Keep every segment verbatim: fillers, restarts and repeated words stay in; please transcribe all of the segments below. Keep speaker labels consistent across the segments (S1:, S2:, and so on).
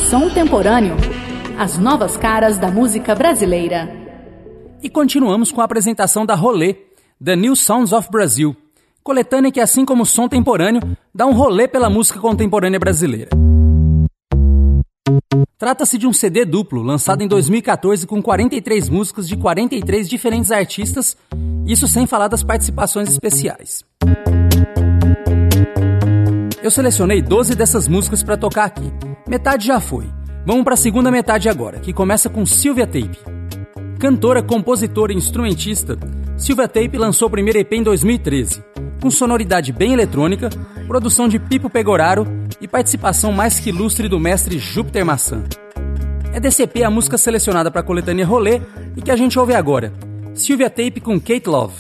S1: Som Temporâneo, as novas caras da música brasileira.
S2: E continuamos com a apresentação da Rolê, The New Sounds of Brazil, coletânea que, assim como o Som Temporâneo, dá um rolê pela música contemporânea brasileira. Trata-se de um C D duplo, lançado em dois mil e catorze com quarenta e três músicas de quarenta e três diferentes artistas, isso sem falar das participações especiais. Eu selecionei doze dessas músicas para tocar aqui. Metade já foi. Vamos para a segunda metade agora, que começa com Silvia Tape. Cantora, compositora e instrumentista, Silvia Tape lançou o primeiro E P em dois mil e treze, com sonoridade bem eletrônica, produção de Pipo Pegoraro e participação mais que ilustre do mestre Júpiter Maçã. É desse E P a música selecionada para a coletânea Rolê e que a gente ouve agora, Silvia Tape com Kate Love.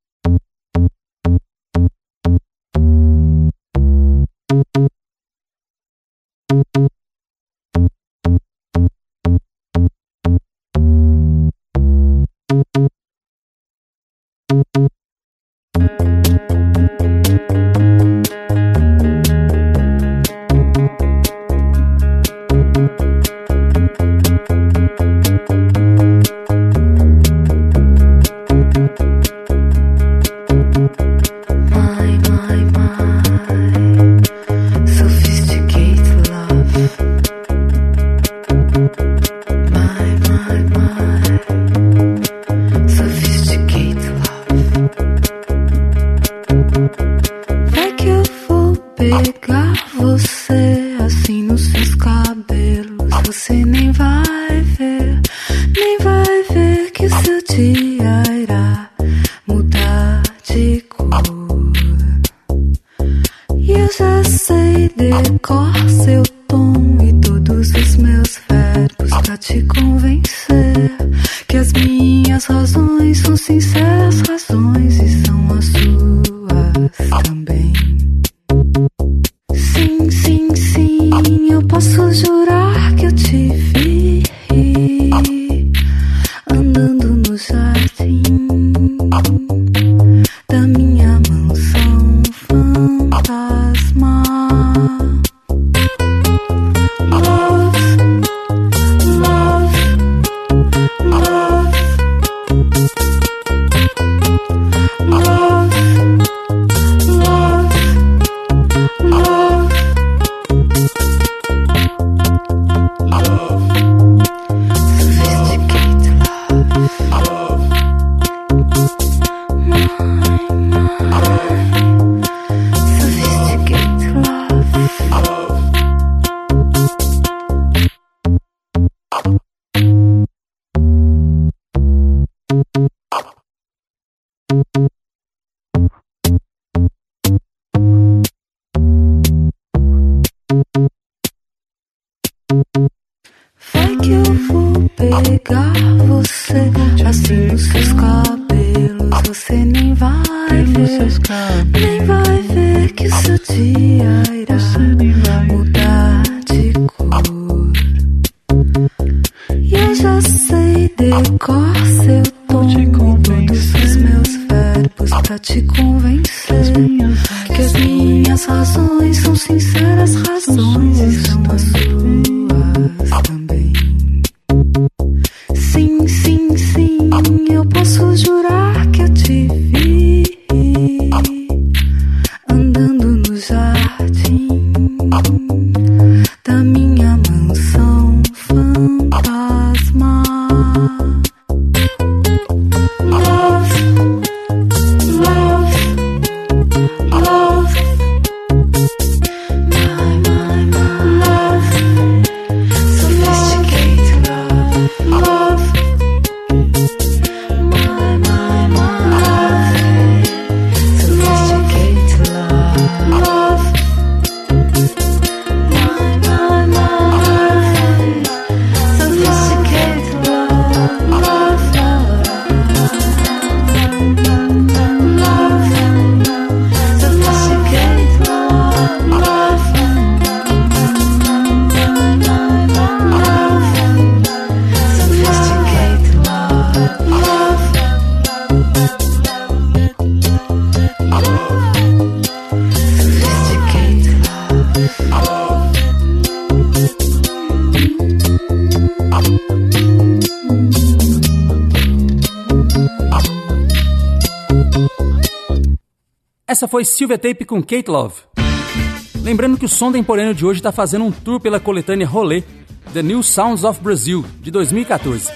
S3: Vai que eu vou pegar você assim nos seus cabelos. Você nem vai ver, nem vai ver que o seu dia irá mudar de cor. E eu já sei decor seu tom e todos os meus verbos pra te convencer que as minhas razões são sinceras razões e são as suas também. Sim, sim, sim, eu posso jurar que eu te vi andando no jardim.
S2: Essa foi Silvertape com Kate Love. Lembrando que o Som Temporâneo de hoje está fazendo um tour pela coletânea Rolê, The New Sounds of Brazil, de dois mil e catorze.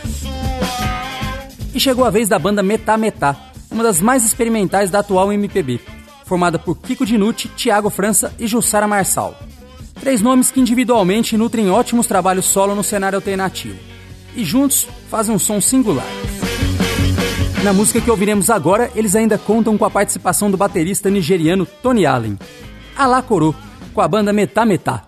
S2: E chegou a vez da banda Metá Metá, uma das mais experimentais da atual M P B, formada por Kiko Dinucci, Thiago França e Jussara Marçal. Três nomes que individualmente nutrem ótimos trabalhos solo no cenário alternativo, e juntos fazem um som singular. Na música que ouviremos agora, eles ainda contam com a participação do baterista nigeriano Tony Allen, Alá Coro, com a banda Metá Metá.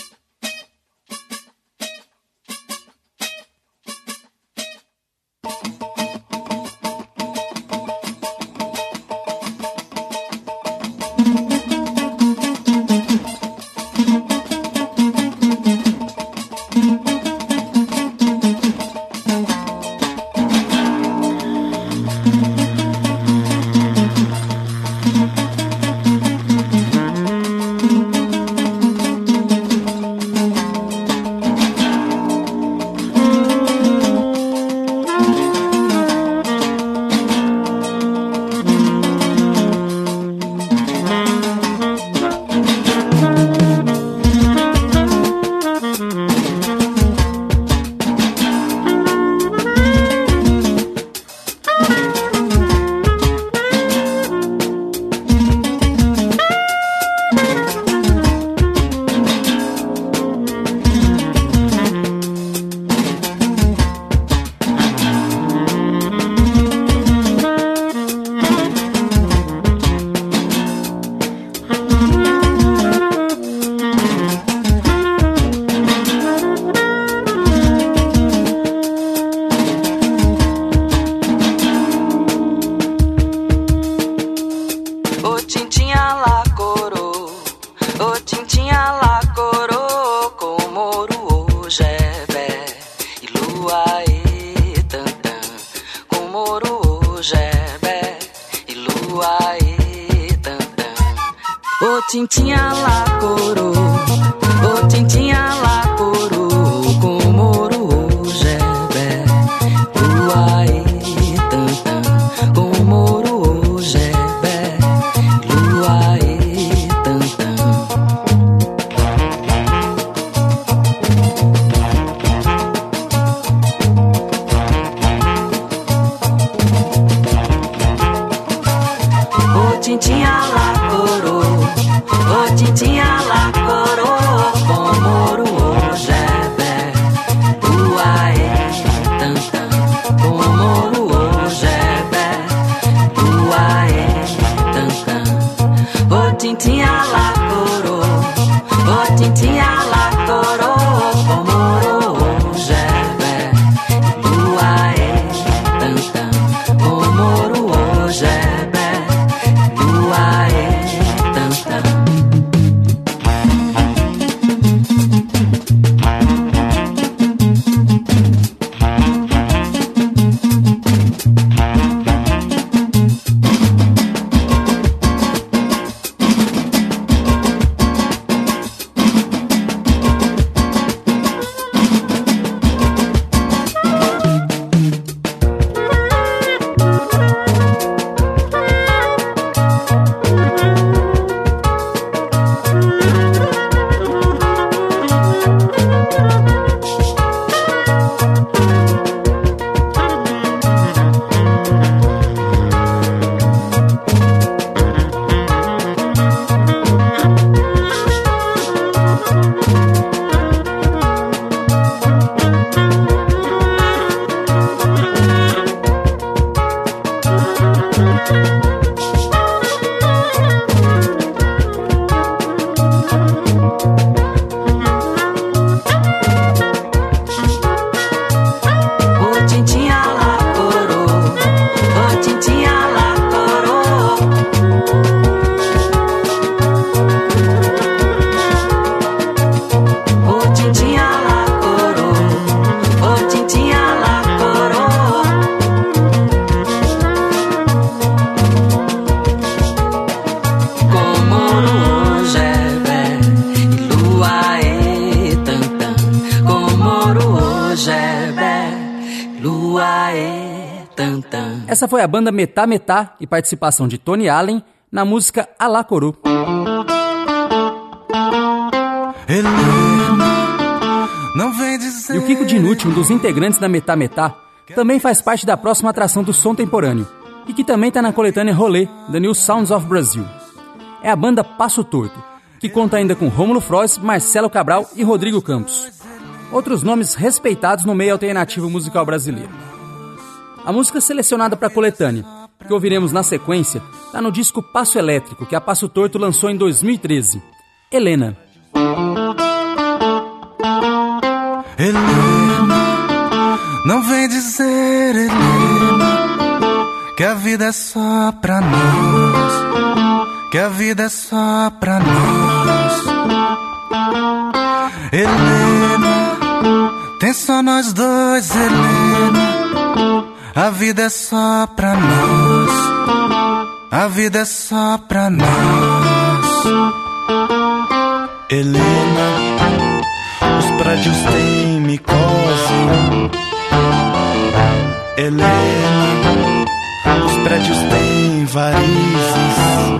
S3: Tintinha lá coro, ô tintinha lá coro, com moro jebé, luai tantan, com moro jebé, luai tantan. Ô tintinha lá coro, ô tintinha lá coro, com moro jebé, luai tantan, com moro jebé, luai tantan. Ô tintinha lá coro, ô tintinha lá coro, com moro jebé, luai tantan, com moro jebé, luai tantan.
S2: Essa foi a banda Metá Metá e participação de Tony Allen, na música Alá Coro. E o Kiko Dinucci, um dos integrantes da Metá Metá, também faz parte da próxima atração do som temporâneo, e que também está na coletânea Rolê, The New Sounds of Brazil. É a banda Passo Torto, que conta ainda com Rômulo Frois, Marcelo Cabral e Rodrigo Campos. Outros nomes respeitados no meio alternativo musical brasileiro. A música selecionada para a coletânea, que ouviremos na sequência, está no disco Passo Elétrico, que a Passo Torto lançou em dois mil e treze. Helena.
S4: Helena, não vem dizer, Helena, que a vida é só pra nós, que a vida é só pra nós. Helena, tem só nós dois, Helena, a vida é só pra nós, a vida é só pra nós. Helena, os prédios têm micose. Helena, os prédios têm varizes.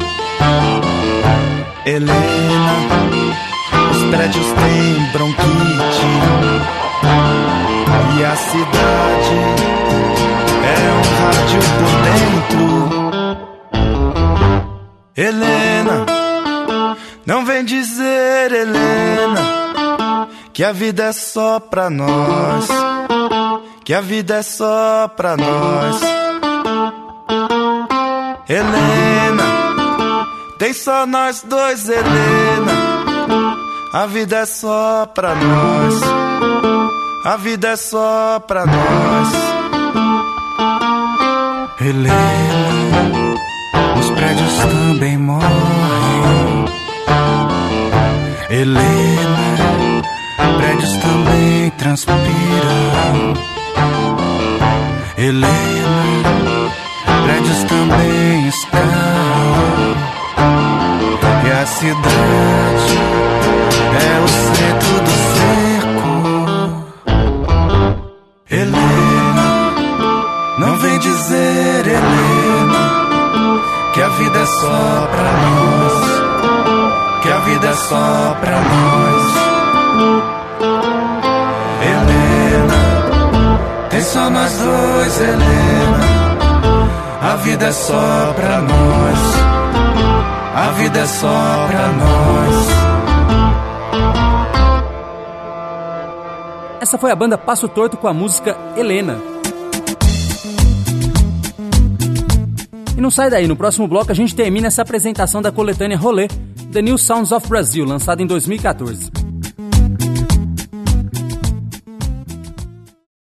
S4: Helena, os prédios têm bronquite. E a cidade é um rádio por dentro. Helena, não vem dizer, Helena, que a vida é só pra nós, que a vida é só pra nós. Helena, tem só nós dois, Helena, a vida é só pra nós, a vida é só pra nós. Helena, os prédios também morrem. Helena, prédios também transpiram. Helena, prédios também escalam. E a cidade é o centro do cerco. Helena, não vem dizer, Helena, que a vida é só pra nós, que a vida é só pra nós. Helena, tem só nós dois, Helena, a vida é só pra nós, a vida é só pra nós.
S2: Essa foi a banda Passo Torto com a música Helena. E não sai daí, no próximo bloco a gente termina essa apresentação da coletânea Rolê, The New Sounds of Brazil, lançada em dois mil e quatorze.